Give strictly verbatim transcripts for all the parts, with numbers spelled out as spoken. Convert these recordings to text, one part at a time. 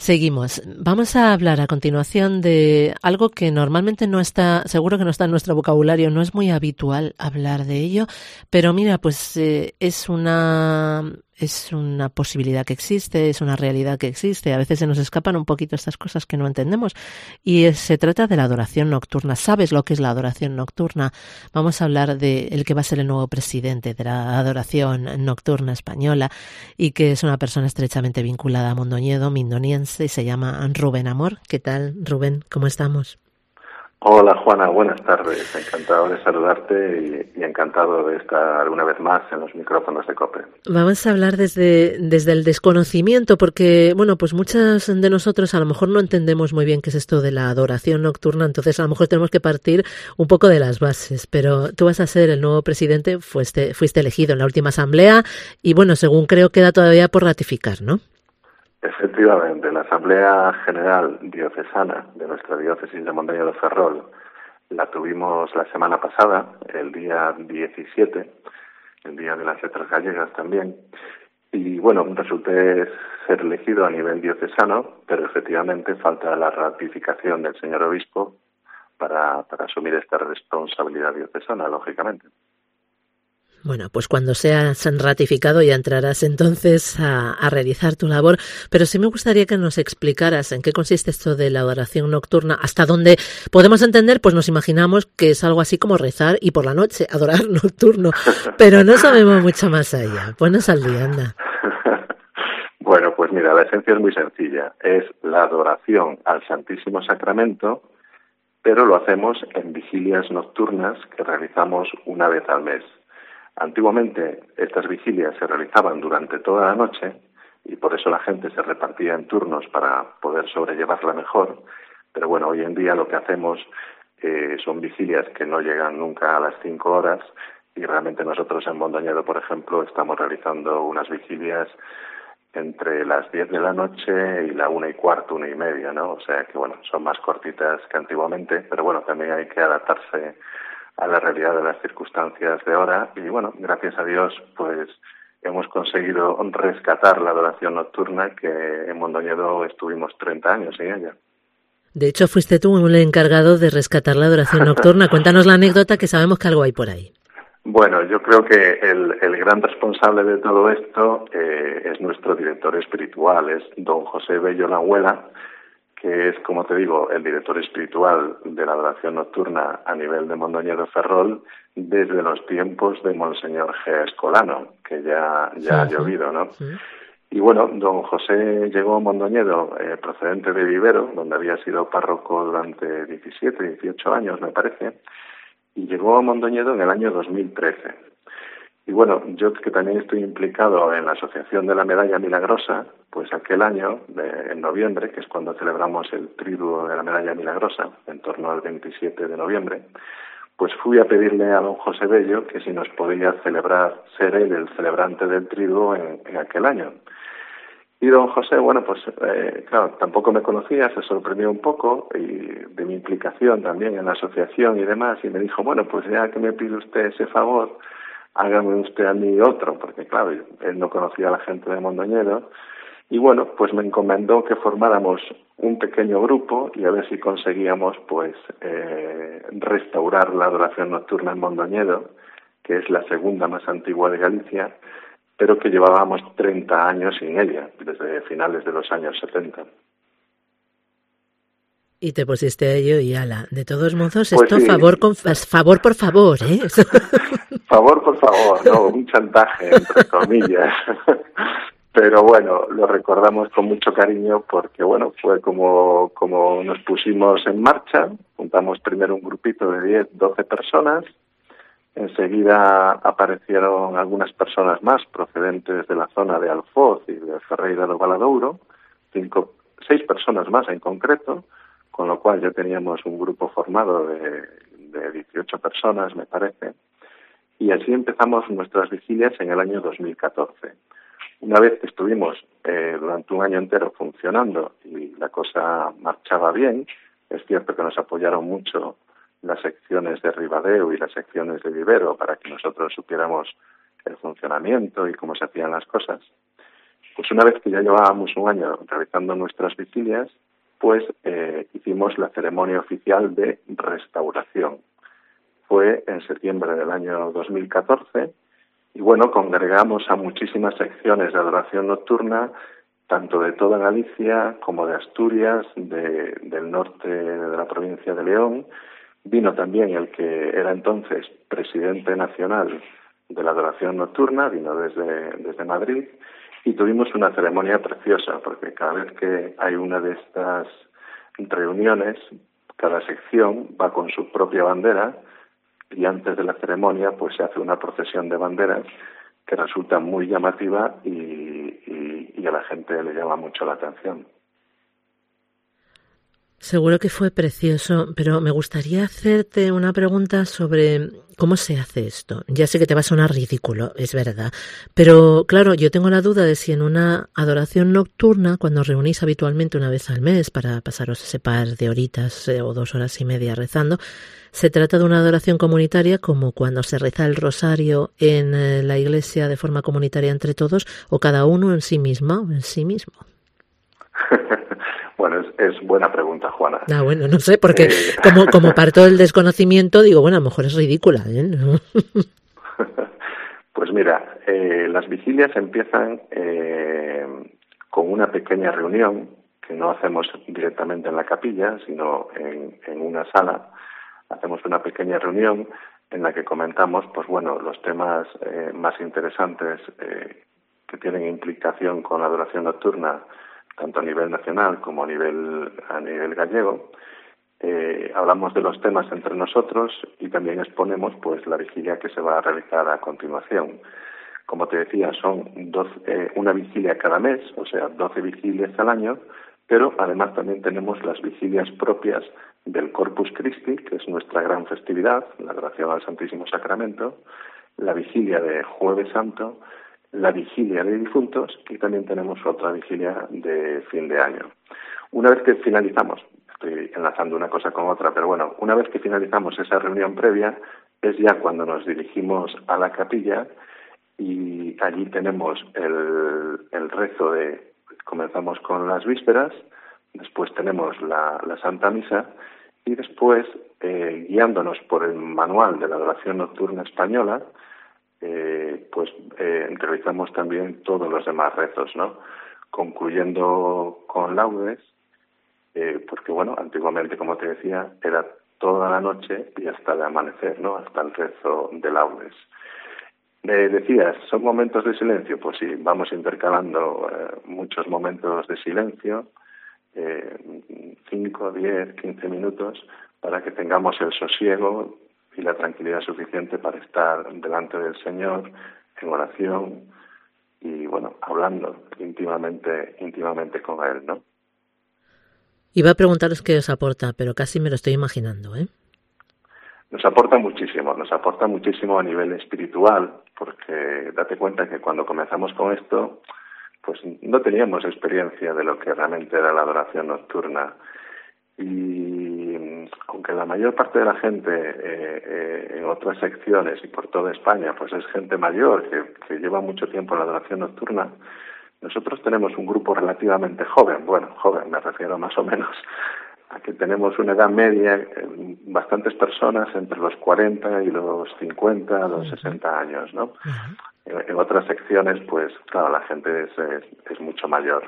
Seguimos. Vamos a hablar a continuación de algo que normalmente no está, seguro que no está en nuestro vocabulario, no es muy habitual hablar de ello, pero mira, pues eh, es una es una posibilidad que existe, es una realidad que existe. A veces se nos escapan un poquito estas cosas que no entendemos. Y eh, se trata de la adoración nocturna. ¿Sabes lo que es la adoración nocturna? Vamos a hablar de el que va a ser el nuevo presidente de la adoración nocturna española y que es una persona estrechamente vinculada a Mondoñedo, mindoniense, y se llama Rubén Amor. ¿Qué tal, Rubén? ¿Cómo estamos? Hola Juana, buenas tardes. Encantado de saludarte y, y encantado de estar una vez más en los micrófonos de COPE. Vamos a hablar desde, desde el desconocimiento, porque, bueno, pues muchas de nosotros a lo mejor no entendemos muy bien qué es esto de la adoración nocturna, entonces a lo mejor tenemos que partir un poco de las bases, pero tú vas a ser el nuevo presidente, fuiste, fuiste elegido en la última asamblea y, bueno, según creo queda todavía por ratificar, ¿no? Efectivamente, la Asamblea General Diocesana de nuestra diócesis de Mondoñedo Ferrol la tuvimos la semana pasada, el día diecisiete, el día de las letras gallegas también, y bueno, resulté ser elegido a nivel diocesano, pero efectivamente falta la ratificación del señor obispo para, para asumir esta responsabilidad diocesana, lógicamente. Bueno, pues cuando seas ratificado ya entrarás entonces a, a realizar tu labor, pero sí me gustaría que nos explicaras en qué consiste esto de la adoración nocturna, hasta donde podemos entender, pues nos imaginamos que es algo así como rezar y por la noche adorar nocturno, pero no sabemos mucho más allá. Ponnos al día, anda. Bueno, pues mira, la esencia es muy sencilla, es la adoración al Santísimo Sacramento, pero lo hacemos en vigilias nocturnas que realizamos una vez al mes. Antiguamente estas vigilias se realizaban durante toda la noche y por eso la gente se repartía en turnos para poder sobrellevarla mejor, pero bueno, hoy en día lo que hacemos eh, son vigilias que no llegan nunca a las cinco horas y realmente nosotros en Mondoñedo, por ejemplo, estamos realizando unas vigilias entre las diez de la noche y la una y cuarto, una y media, ¿no? O sea que bueno, son más cortitas que antiguamente, pero bueno, también hay que adaptarse a la realidad de las circunstancias de ahora y bueno, gracias a Dios pues hemos conseguido rescatar la adoración nocturna que en Mondoñedo estuvimos treinta años sin ella. De hecho fuiste tú el encargado de rescatar la adoración nocturna. Cuéntanos la anécdota, que sabemos que algo hay por ahí. Bueno, yo creo que el, el gran responsable de todo esto eh, es nuestro director espiritual, es don José Bello Lahuela, que es, como te digo, el director espiritual de la adoración nocturna a nivel de Mondoñedo Ferrol desde los tiempos de Monseñor G. Escolano, que ya, ya ha llovido, ¿no? Y bueno, don José llegó a Mondoñedo eh, procedente de Vivero, donde había sido párroco durante diecisiete, dieciocho años, me parece, y llegó a Mondoñedo en el año dos mil trece. Y bueno, yo que también estoy implicado en la Asociación de la Medalla Milagrosa, pues aquel año, de, en noviembre, que es cuando celebramos el triduo de la Medalla Milagrosa, en torno al veintisiete de noviembre, pues fui a pedirle a don José Bello que si nos podía celebrar, ser él el celebrante del triduo en, en aquel año. Y don José, bueno, pues eh, claro, tampoco me conocía, se sorprendió un poco y de mi implicación también en la asociación y demás, y me dijo, bueno, pues ya que me pide usted ese favor, hágame usted a mí otro, porque claro, él no conocía a la gente de Mondoñedo, y bueno, pues me encomendó que formáramos un pequeño grupo y a ver si conseguíamos pues eh, restaurar la adoración nocturna en Mondoñedo, que es la segunda más antigua de Galicia, pero que llevábamos treinta años sin ella, desde finales de los años setenta. Y te pusiste a ello y ala. De todos modos, pues esto sí. favor con favor por favor, ¿eh? Favor por favor, no, un chantaje, entre comillas. Pero bueno, lo recordamos con mucho cariño porque, bueno, fue como, como nos pusimos en marcha. Juntamos primero un grupito de diez, doce personas. Enseguida aparecieron algunas personas más procedentes de la zona de Alfoz y de Ferreira do Valadouro, cinco, seis personas más en concreto, con lo cual ya teníamos un grupo formado de, de dieciocho personas, me parece, y así empezamos nuestras vigilias en el año dos mil catorce. Una vez que estuvimos eh, durante un año entero funcionando y la cosa marchaba bien, es cierto que nos apoyaron mucho las secciones de Ribadeo y las secciones de Vivero para que nosotros supiéramos el funcionamiento y cómo se hacían las cosas. Pues una vez que ya llevábamos un año realizando nuestras vigilias, pues eh, hicimos la ceremonia oficial de restauración. Fue en septiembre del año dos mil catorce y bueno, congregamos a muchísimas secciones de adoración nocturna, tanto de toda Galicia como de Asturias, de, del norte de la provincia de León. Vino también el que era entonces presidente nacional de la adoración nocturna, vino desde, desde Madrid, y tuvimos una ceremonia preciosa, porque cada vez que hay una de estas reuniones, cada sección va con su propia bandera, y antes de la ceremonia pues se hace una procesión de banderas que resulta muy llamativa y, y, y a la gente le llama mucho la atención. Seguro que fue precioso, pero me gustaría hacerte una pregunta sobre cómo se hace esto. Ya sé que te va a sonar ridículo, es verdad, pero claro, yo tengo la duda de si en una adoración nocturna, cuando os reunís habitualmente una vez al mes para pasaros ese par de horitas eh, o dos horas y media rezando, se trata de una adoración comunitaria como cuando se reza el rosario en eh, la iglesia de forma comunitaria entre todos, o cada uno en sí misma o en sí mismo. Bueno, es, es buena pregunta, Juana. Ah, bueno, no sé, porque Eh... como, como parto del desconocimiento, digo, bueno, a lo mejor es ridícula, ¿eh? Pues mira, eh, las vigilias empiezan eh, con una pequeña reunión que no hacemos directamente en la capilla, sino en, en una sala. Hacemos una pequeña reunión en la que comentamos, pues bueno, los temas eh, más interesantes eh, que tienen implicación con la adoración nocturna, tanto a nivel nacional como a nivel a nivel gallego. Eh, hablamos de los temas entre nosotros y también exponemos pues la vigilia que se va a realizar a continuación. Como te decía, son doce, eh, una vigilia cada mes, o sea, doce vigilias al año, pero además también tenemos las vigilias propias del Corpus Christi, que es nuestra gran festividad, la adoración al Santísimo Sacramento, la vigilia de Jueves Santo, la vigilia de difuntos y también tenemos otra vigilia de fin de año. Una vez que finalizamos, estoy enlazando una cosa con otra, pero bueno, una vez que finalizamos esa reunión previa, es ya cuando nos dirigimos a la capilla y allí tenemos el, el rezo de, comenzamos con las vísperas, después tenemos la, la Santa Misa y después, eh, guiándonos por el manual de la adoración nocturna española, Eh, pues eh, realizamos también todos los demás rezos, ¿no? Concluyendo con laudes, eh, porque bueno, antiguamente, como te decía, era toda la noche y hasta el amanecer, ¿no? Hasta el rezo de laudes. Me decías, ¿son momentos de silencio? Pues sí, vamos intercalando eh, muchos momentos de silencio, eh, cinco, diez, quince minutos, para que tengamos el sosiego y la tranquilidad suficiente para estar delante del Señor en oración y, bueno, hablando íntimamente íntimamente con Él, ¿no? Iba a preguntaros qué os aporta, pero casi me lo estoy imaginando, ¿eh? Nos aporta muchísimo, nos aporta muchísimo a nivel espiritual, porque date cuenta que cuando comenzamos con esto, pues no teníamos experiencia de lo que realmente era la adoración nocturna. Y aunque la mayor parte de la gente eh, eh, en otras secciones y por toda España pues es gente mayor que, que lleva mucho tiempo en la adoración nocturna, nosotros tenemos un grupo relativamente joven, bueno, joven me refiero más o menos a que tenemos una edad media, eh, bastantes personas entre los cuarenta y los cincuenta, los sesenta años, ¿no? En, en otras secciones pues claro, la gente es, es, es mucho mayor.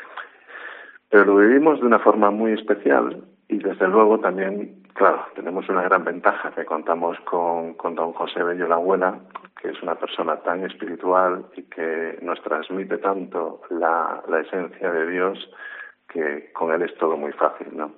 Pero lo vivimos de una forma muy especial y desde luego también, claro, tenemos una gran ventaja que contamos con, con don José Bello La Abuela, que es una persona tan espiritual y que nos transmite tanto la, la esencia de Dios que con él es todo muy fácil, ¿no?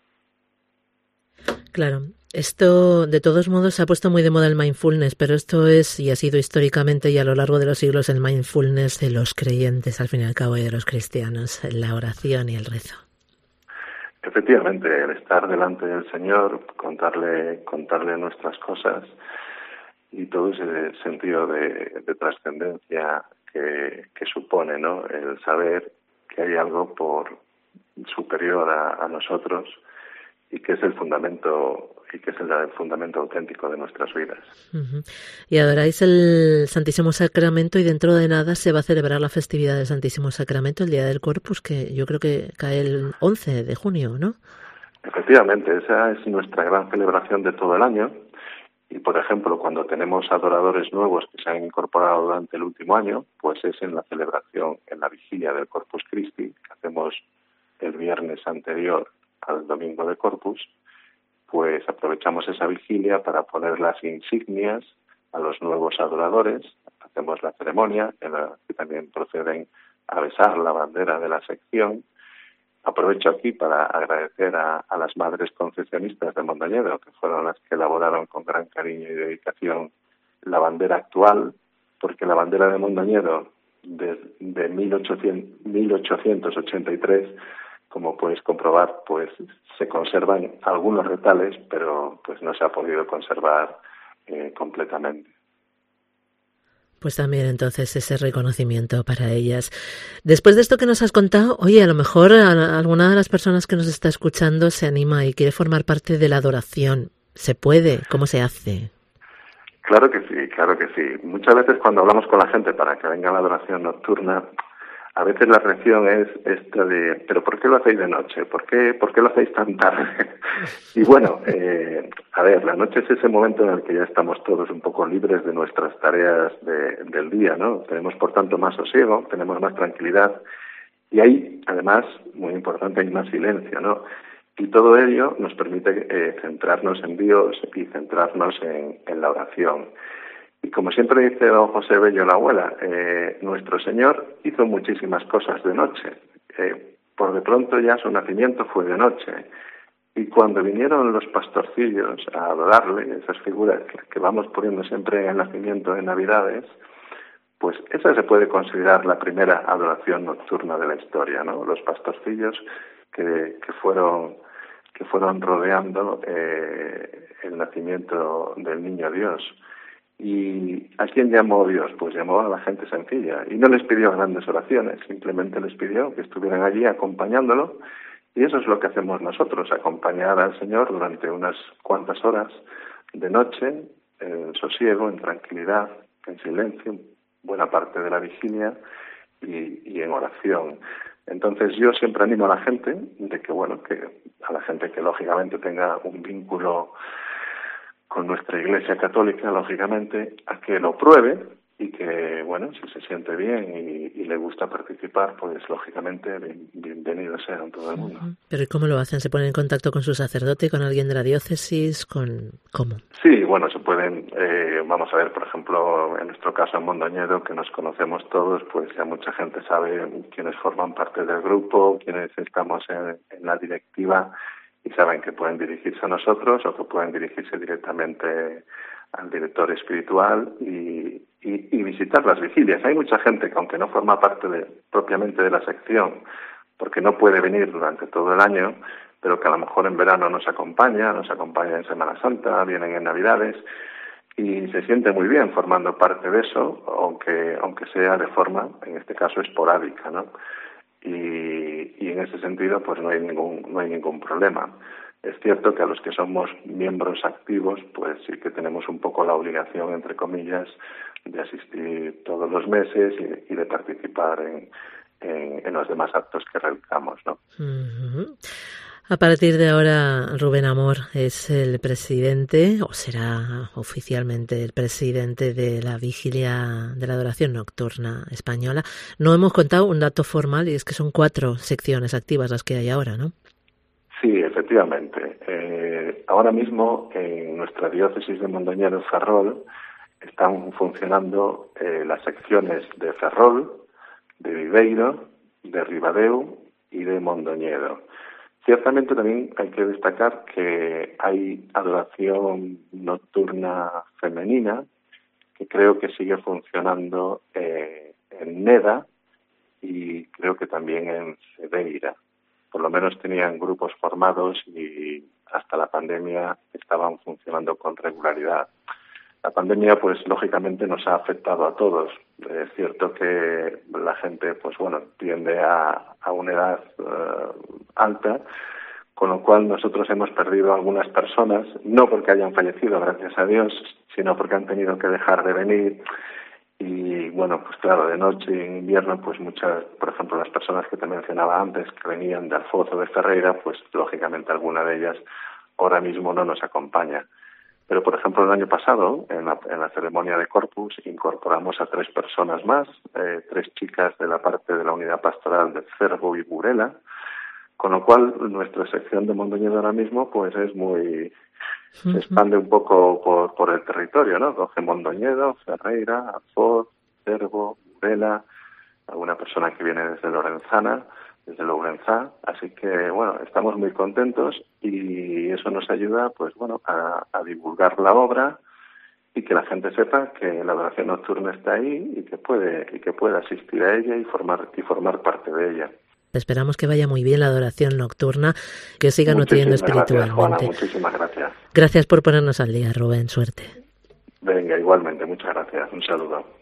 Claro, esto de todos modos se ha puesto muy de moda el mindfulness, pero esto es y ha sido históricamente y a lo largo de los siglos el mindfulness de los creyentes, al fin y al cabo, y de los cristianos, la oración y el rezo. Efectivamente, el estar delante del Señor, contarle, contarle nuestras cosas y todo ese sentido de, de trascendencia que, que supone, ¿no? El saber que hay algo por superior a, a nosotros y que es el fundamento y que es el fundamento auténtico de nuestras vidas. Uh-huh. Y adoráis el Santísimo Sacramento y dentro de nada se va a celebrar la festividad del Santísimo Sacramento, el Día del Corpus, que yo creo que cae el once de junio, ¿no? Efectivamente, esa es nuestra gran celebración de todo el año. Y, por ejemplo, cuando tenemos adoradores nuevos que se han incorporado durante el último año, pues es en la celebración, en la vigilia del Corpus Christi, que hacemos el viernes anterior al domingo de Corpus, pues aprovechamos esa vigilia para poner las insignias a los nuevos adoradores, hacemos la ceremonia, en la que también proceden a besar la bandera de la sección. Aprovecho aquí para agradecer a, a las madres concepcionistas de Mondoñedo, que fueron las que elaboraron con gran cariño y dedicación la bandera actual, porque la bandera de Mondoñedo de, de mil ochocientos ochenta y tres, como puedes comprobar, pues se conservan algunos retales, pero pues no se ha podido conservar eh, completamente. Pues también entonces ese reconocimiento para ellas. Después de esto que nos has contado, oye, a lo mejor a alguna de las personas que nos está escuchando se anima y quiere formar parte de la adoración. ¿Se puede? ¿Cómo se hace? Claro que sí, claro que sí. Muchas veces cuando hablamos con la gente para que venga a la adoración nocturna, a veces la reacción es esta de, ¿pero por qué lo hacéis de noche? ¿Por qué, por qué lo hacéis tan tarde? Y bueno, eh, a ver, la noche es ese momento en el que ya estamos todos un poco libres de nuestras tareas de, del día, ¿no? Tenemos, por tanto, más sosiego, tenemos más tranquilidad y hay, además, muy importante, hay más silencio, ¿no? Y todo ello nos permite eh, centrarnos en Dios y centrarnos en, en la oración. Y como siempre dice don José Bello la abuela, eh, nuestro Señor hizo muchísimas cosas de noche. Eh, por de pronto ya su nacimiento fue de noche. Y cuando vinieron los pastorcillos a adorarle, esas figuras que, que vamos poniendo siempre en el nacimiento de Navidades, pues esa se puede considerar la primera adoración nocturna de la historia, ¿no? Los pastorcillos que, que fueron que fueron rodeando eh, el nacimiento del niño Dios. ¿Y a quién llamó Dios? Pues llamó a la gente sencilla y no les pidió grandes oraciones, simplemente les pidió que estuvieran allí acompañándolo y eso es lo que hacemos nosotros, acompañar al Señor durante unas cuantas horas de noche, en sosiego, en tranquilidad, en silencio, buena parte de la vigilia y, y en oración. Entonces yo siempre animo a la gente de que, bueno, que a la gente que lógicamente tenga un vínculo con nuestra Iglesia Católica, lógicamente, a que lo pruebe y que, bueno, si se siente bien y, y le gusta participar, pues lógicamente bien, bienvenido sea en todo el mundo. ¿Pero y cómo lo hacen? ¿Se ponen en contacto con su sacerdote, con alguien de la diócesis? ¿Con cómo? Sí, bueno, se pueden, eh, vamos a ver, por ejemplo, en nuestro caso en Mondoñedo, que nos conocemos todos, pues ya mucha gente sabe quiénes forman parte del grupo, quiénes estamos en, en la directiva, y saben que pueden dirigirse a nosotros o que pueden dirigirse directamente al director espiritual y, y, y visitar las vigilias. Hay mucha gente que, aunque no forma parte de, propiamente de la sección, porque no puede venir durante todo el año, pero que a lo mejor en verano nos acompaña, nos acompaña en Semana Santa, vienen en Navidades y se siente muy bien formando parte de eso, aunque aunque sea de forma, en este caso, esporádica, ¿no? Y, y en ese sentido pues no hay ningún no hay ningún problema. Es cierto que a los que somos miembros activos pues sí que tenemos un poco la obligación, entre comillas, de asistir todos los meses y, y de participar en, en, en los demás actos que realizamos, ¿no? Uh-huh. A partir de ahora, Rubén Amor es el presidente, o será oficialmente el presidente de la Vigilia de la Adoración Nocturna Española. No hemos contado un dato formal y es que son cuatro secciones activas las que hay ahora, ¿no? Sí, efectivamente. Eh, ahora mismo en nuestra diócesis de Mondoñedo, Ferrol, están funcionando eh, las secciones de Ferrol, de Viveiro, de Ribadeo y de Mondoñedo. Ciertamente también hay que destacar que hay adoración nocturna femenina, que creo que sigue funcionando eh, en Neda y creo que también en Cedeira. Por lo menos tenían grupos formados y hasta la pandemia estaban funcionando con regularidad. La pandemia, pues lógicamente nos ha afectado a todos. Es cierto que la gente, pues bueno, tiende a, a una edad uh, alta, con lo cual nosotros hemos perdido a algunas personas, no porque hayan fallecido, gracias a Dios, sino porque han tenido que dejar de venir. Y bueno, pues claro, de noche y en invierno, pues muchas, por ejemplo, las personas que te mencionaba antes, que venían de Alfoz o de Ferreira, pues lógicamente alguna de ellas ahora mismo no nos acompaña. Pero, por ejemplo, el año pasado, en la, en la ceremonia de Corpus, incorporamos a tres personas más, eh, tres chicas de la parte de la unidad pastoral de Cervo y Burela, con lo cual nuestra sección de Mondoñedo ahora mismo pues es muy... se expande un poco por, por el territorio, ¿no? Coge Mondoñedo, Ferreira, Alfoz, Cervo, Burela, alguna persona que viene desde Lorenzana, desde Lourenzá, así que, bueno, estamos muy contentos y eso nos ayuda, pues bueno, a, a divulgar la obra y que la gente sepa que la adoración nocturna está ahí y que puede y que puede asistir a ella y formar y formar parte de ella. Esperamos que vaya muy bien la adoración nocturna, que siga nutriendo espiritualmente. Gracias, Juana, muchísimas gracias. Gracias por ponernos al día, Rubén. Suerte. Venga, igualmente, muchas gracias. Un saludo.